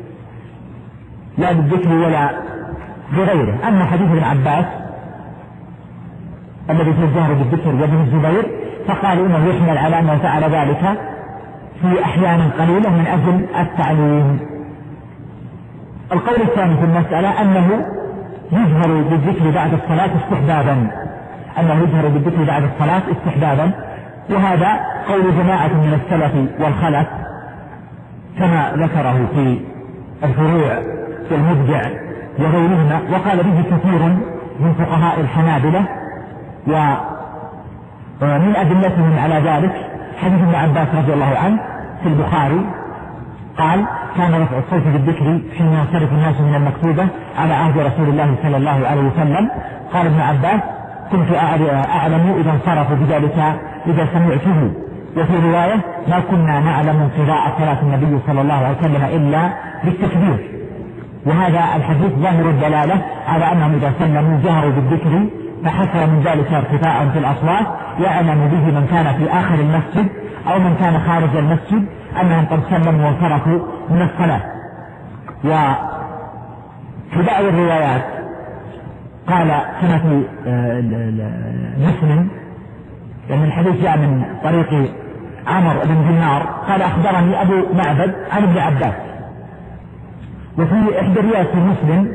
لا بالذكر ولا بغيره. أما حديث ابن عباس الذي في الجهر بالذكر وابن الزبير فقالوا إنه يحمل على أنه فعل ذلك في أحيان قليلة من أجل التعليم. القول الثاني في المسألة أنه يجهر بالذكر بعد الصلاة استحبابا، أنه يجهر بالذكر بعد الصلاة استحبابا، وهذا قول جماعة من السلف والخلف كما ذكره في الفروع والمبدع وغيرهما. وقال به كثير من فقهاء الحنابلة، ومن أدلتهم على ذلك حديث ابن عباس رضي الله عنه في البخاري قال كان رفع الصوت بالذكر حين ينصرف الناس من المكتوبة على عهد رسول الله صلى الله عليه وسلم. قال ابن عباس كنت أعلم إذا انصرفوا بذلك إذا سمعته. وفي رواية ما كنا نعلم انقضاء صلاة النبي صلى الله عليه وسلم إلا بالتكبير. وهذا الحديث ظاهر الدلالة على أنهم إذا سلموا جهروا بالذكر، فحصل من ذلك ارتفاع في الأصوات يعلم به من كان في آخر المسجد أو من كان خارج المسجد أنهم قد سلموا وانصرفوا من الصلاة. وفي بعض الروايات قال كما في مسلم لأن الحديث جاء من طريق عمرو بن دينار قال أخبرني أبو معبد عن ابن عباس. وفي إحدى روايات مسلم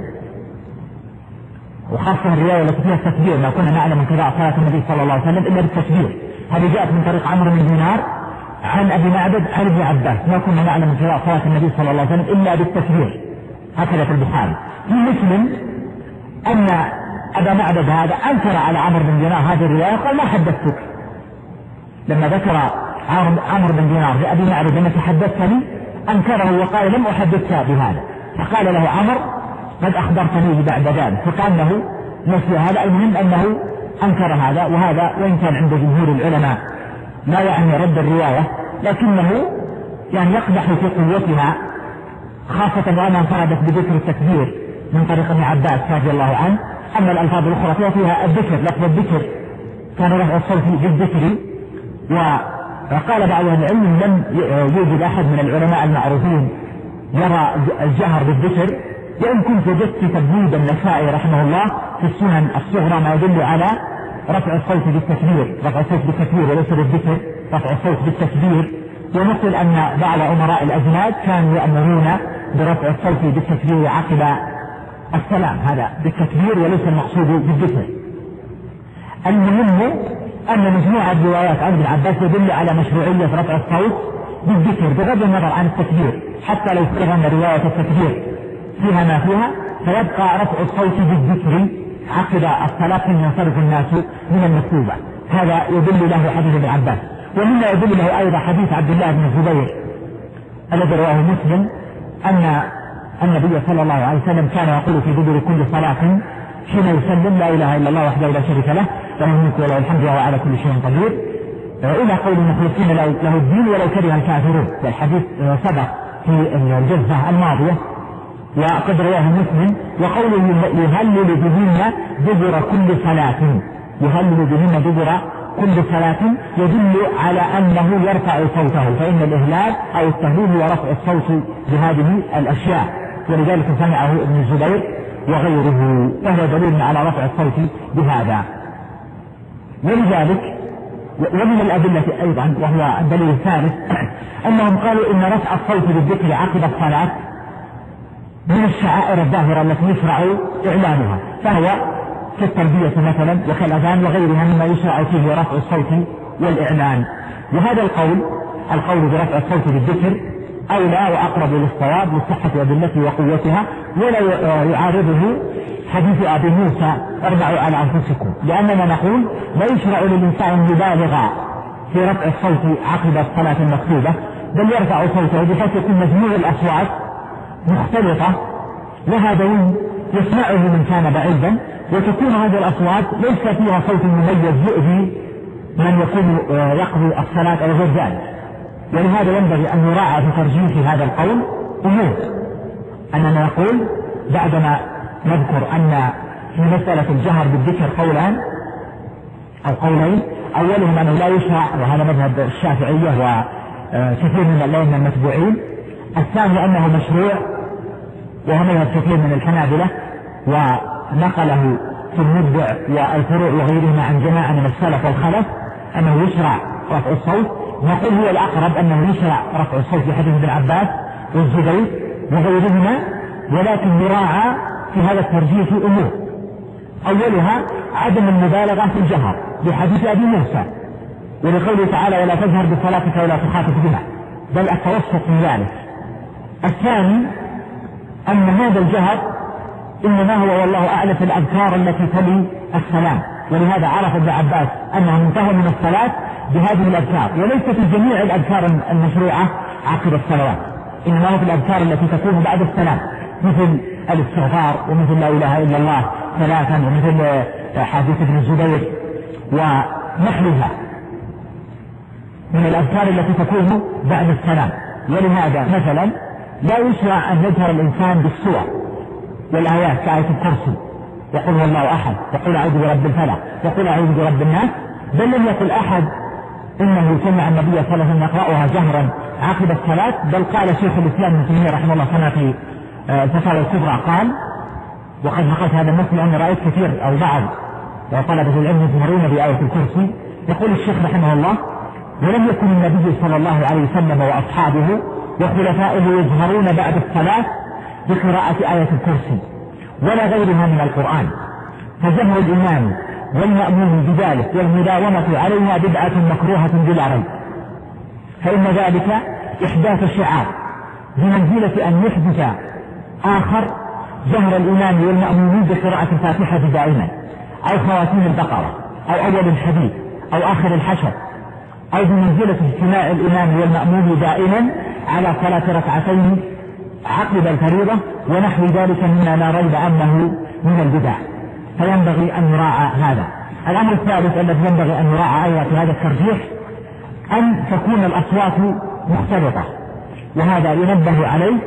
وخاصة الرواية التي فيها التكبير ما كنا نعلم من قراءة صلاة النبي صلى الله عليه وسلم إلا بالتكبير، هذه جاءت من طريق عمرو بن دينار عن أبي معبد عن ابن عباس ما كنا نعلم من قراءة صلاة النبي صلى الله عليه وسلم إلا بالتكبير، هكذا في البخاري. في مسلم أن أبا معبد هذا أنكر على عمرو بن دينار هذه الرواية، قال ما حدثتك. لما ذكر عمرو بن دينار لأبي معبد أنك حدثتني أنكره وقال لم أحدثك بهذا، فقال له عمرو قد أخبرتني بعد ذلك، فكأنه نسي هذا. المهم أنه أنكر هذا، وهذا وإن كان عند جمهور العلماء لا يعني رد الرواية، لكنه يعني يقدح في قوتها، خاصة وأنها انفردت بذكر التكبير من طريق ابن عباس رضي الله عنه. أما الألفاظ الأخرى فيها الذكر، لفظ الذكر كان رفع الصوت بالذكر. وقال بعض العلم لم يوجد أحد من العلماء المعروفين يرى الجهر بالذكر، وإن كنت وجدت تبويب النسائي رحمه الله في السنن الصغرى ما يدل على رفع الصوت بالتكبير، رفع الصوت بالتكبير وليس بالذكر، رفع الصوت بالتكبير. ونقول أن بعض أمراء الأجناد كانوا يأمرون برفع الصوت بالتكبير عقب السلام، هذا بالتكبير وليس المقصود بالذكر. المهم أن مجموعة روايات عن ابن عباس يدل على مشروعية رفع الصوت بالذكر بغض النظر عن التكبير، حتى لو فرغ أن رواية التكبير فيها ما فيها، فيبقى رفع الصوت بالذكر عقب الصلاة حين ينصرف الناس من المكتوبة. هذا يدل له حديث ابن عباس. ومما يدل له أيضا حديث عبد الله بن الزبير الذي رواه مسلم أن النبي صلى الله عليه وسلم كان يقول في دبر كل صلاة حين يسلم لا إله إلا الله وحده لا شريك له له الملك وله الحمد وهو على كل شيء قدير، إلى قول المخلصين له الدين ولو كره الكافرون. والحديث سبق في الجزء الماضية وقد رواه مسلم. وقوله يهلل بهن دبر كل صلاة، يهلل بهن دبر كل صلاة يدل على أنه يرفع صوته، فإن الإهلال أو التهليل هو رفع الصوت بهذه الأشياء، ولذلك سمعه ابن الزبير وغيره، فهو دليل على رفع الصوت بهذا. ولذلك ومن الأدلة أيضا وهو الدليل الثالث أنهم قالوا إن رفع الصوت بالذكر عقب الصلاة من الشعائر الظاهرة التي يشرع إعلانها، فهو في التلبية مثلا وكالأذان وغيرها مما يشرع فيه رفع الصوت والإعلان. وهذا القول برفع الصوت بالذكر أولى وأقرب للصواب لصحة أدلته وقوتها، ولا يعارضه حديث أبي موسى اربعوا على أنفسكم، لأننا نقول لا يشرع للإنسان يبالغ في رفع الصوت عقب الصلاة المكتوبة، بل يرفع صوته بحيث يكون مجموع الأصوات مختلطة لها دون يسمعه من كان بعيدا، وتكون هذه الأصوات ليس فيها صوت مميز يؤذي من يكون يقضي الصلاة أو غير ذلك. ولهذا ينبغي أن نراعى في ترجيح هذا القول أمور، أننا نقول بعدما نذكر أن في مسألة الجهر بالذكر قولان أو قولين، أولهم أنه لا يشرع وهذا مذهب الشافعية وكثير من الأئمة المتبوعين، الثاني أنه مشروع وهو مذهب كثير من الحنابلة ونقله في المبدع والفروع وغيرهما عن جماعة من السلف والخلف أنه يشرع رفع الصوت. نقول هو الأقرب أنه يشرع رفع الصوت في حديث ابن عباس والزبير وغيرهما، ولكن يراعى في هذا الترجيح أمور، أولها عدم المبالغة في الجهر بحديث أبي موسى ولقوله تعالى ولا تجهر بصلاتك ولا تخافت بها، بل التوسط من ذلك. الثاني أن هذا الجهر إنما هو والله أعلم في الأذكار التي تلي السلام، ولهذا عرف ابن عباس أنها منتهى من الصلاة بهذه الأذكار، وليس في جميع الأذكار المشروعة عقب الصلوات، إنما هو في الأذكار التي تكون بعد السلام مثل الاستغفار ومثل لا إله إلا الله ثلاثا ومثل حديث ابن الزبير ونحلها من الأذكار التي تكون بعد السلام. ولهذا مثلا لا يشرع أن يجهر الإنسان بالسور والآيات كآية الكرسي، يقول هو الله أحد، يقول أعوذ برب الفلق، يقول أعوذ برب الناس، بل لم يقل أحد إنه سمع النبي صلى الله عليه وسلم يقرأها جهرا عقب الصلاة، بل قال شيخ الإسلام ابن تيمية رحمه الله كما في الفتاوى الكبرى قال، وقد نقلت هذا النص لأن رأيت كثير أو بعض طلبة العلم يجهرون بآية الكرسي. يقول الشيخ رحمه الله: ولم يكن النبي صلى الله عليه وسلم وأصحابه وخلفائه يجهرون بعد الصلاة بقراءة آية الكرسي ولا غيرها من القرآن، فجهر الإمام والمأموم بذلك والمداومة عليها بدعة مكروهة بلا ريب، فإن ذلك إحداث شعار بمنزلة أن يحدث آخر جهر الإمام والمأمومين بقراءة الفاتحة دائما أو خواتيم البقرة أو أول الحديث أو آخر الحشر، أو بمنزلة اجتماع الإمام والمأموم دائما على صلاة ركعتين عقب الفريضة ونحو ذلك مما لا ريب أنه من البدع، فينبغي أن يراعى هذا. الأمر الثالث الذي ينبغي أن يراعى أيضا في هذا الترجيح أن تكون الأصوات مختلطة، وهذا ينبه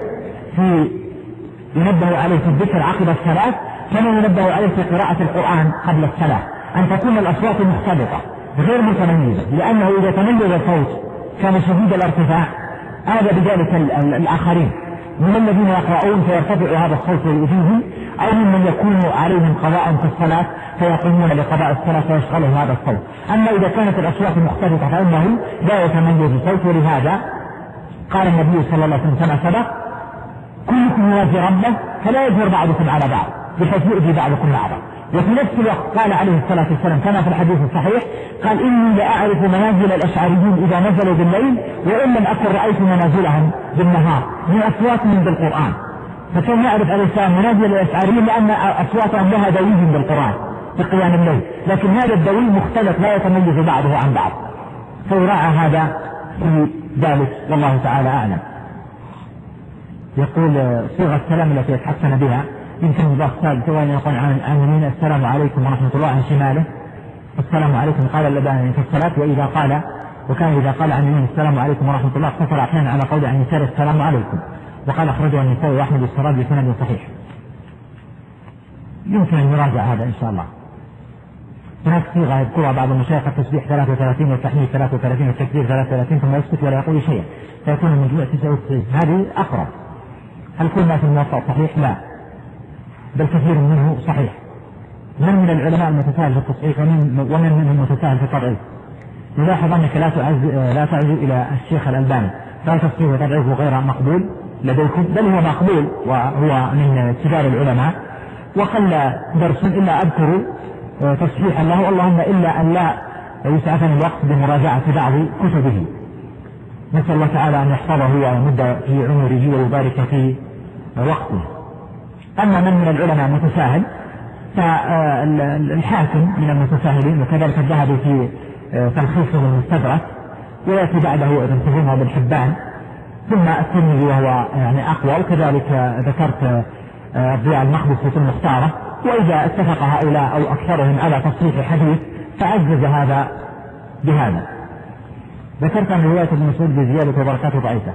عليه في الذكر عقب الصلاة كما ينبه عليه في قراءة القرآن قبل الصلاة، أن تكون الأصوات مختلطة غير متميزة، لأنه إذا تميز الصوت كان شديد الارتفاع آذى بذلك الآخرين من الذين يقرؤون فيرتفع هذا الصوت ويؤذيهم، أو ممن يكون عليهم قضاء في الصلاة فيقومون لقضاء الصلاة فيشغلهم هذا الصوت. أما إذا كانت الأصوات مختلطة فإنه لا يتميز الصوت، ولهذا قال النبي صلى الله عليه وسلم كما سبق: كلكم يناجي ربه فلا يجهر بعضكم على بعض بحيث يؤذي بعضكم بعضا. وفي نفس الوقت قال عليه الصلاة والسلام كما في الحديث الصحيح قال: إني لأعرف منازل الأشعريين إذا نزلوا بالليل وإن لم أكن رأيت منازلهم بالنهار من أصواتهم بالقرآن. فكان يعرف عليه السلام منازل الأشعريين لأن أصواتهم لها دوي بالقرآن في قيام الليل، لكن هذا الدوي مختلف لا يتميز بعضه عن بعض، فيراعى هذا في ذلك والله تعالى أعلم. يقول: صيغة السلام التي يتحسن بها يمكن مضاف ثالث وأن يقول عن يمين السلام عليكم ورحمة الله، عن شماله السلام عليكم قال اللبان في الصلاة، وإذا قال وكان إذا قال عن يمين السلام عليكم ورحمة الله اقتصر أحيانا على قول عن يسار السلام عليكم، وقال أخرجه النسائي وأحمد السراج بسند صحيح. يمكن أن يراجع هذا إن شاء الله. هناك صيغة يذكرها بعض المشايخ: التسبيح 33 والتحميد 33 والتكبير 33 ثم يسكت ولا يقول شيئا فيكون المجموع 99. هذه أقرب. هل كل ما في الموطأ صحيح؟ لا، بل كثير منه صحيح. من العلماء المتساهل في التصحيح ومن منهم المتساهل في التضعيف. نلاحظ أنك لا تعزو إلى الشيخ الألباني، لا تصحيح وتضعيفه غير مقبول لديكم، بل هو مقبول وهو من كبار العلماء، وقل درس إلا أذكر تصحيحا له، اللهم إلا أن لا يسعفني الوقت بمراجعة بعض كتبه. نسأل الله تعالى أن يحفظه ويمد في عمره ويبارك في وقته. أما من العلماء المتساهل فالحاكم من المتساهلين، وكذلك الذهبي في تلخيصه المستدرك، ويأتي بعده ابن خزيمة وابن حبان، ثم الترمذي وهو يعني أقوى، وكذلك ذكرت الضياء المقدسي في المختارة. وإذا اتفق هؤلاء أو أكثرهم على تصحيح حديث فعزز هذا بهذا. ذكرت عن رواية ابن مسعود بزيادة وبركاته ضعيفة،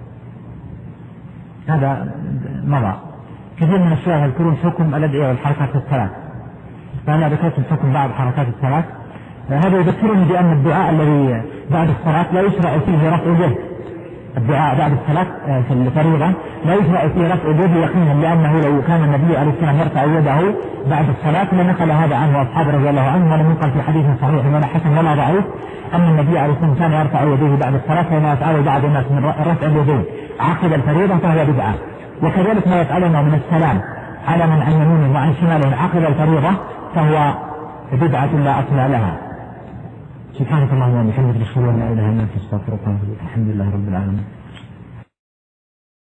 هذا مضى. كثير من الشيخ يذكرون حكم الأدعية والحركات في الصلاة، فأنا ذكرت حكم بعض حركات الصلاة. هذا يذكرني بأن الدعاء الذي بعد الصلاة لا يشرع فيه رفع اليد. الدعاء بعد الصلاة في الفريضة لا يشرع فيه رفع اليد يقينا، لأنه لو كان النبي عليه السلام يرفع يده بعد الصلاة لنقل هذا عنه أصحابه رضي الله عنهم، ولم ينقل في حديث صحيح ولا حسن ولا ضعيف أن النبي عليه السلام كان يرفع يديه بعد الصلاة، فما يفعله بعض الناس من رفع اليدين عقب الفريضة فهو بدعة. وكذلك ما يفعلونه من السلام على من عن يمينه وعن شماله عقب الفريضة فهو بدعة لا أصل لها. سبحانك اللهم وبحمدك، أشهد أن لا إله إلا أنت، أستغفرك وأتوب إليك. الحمد لله رب العالمين.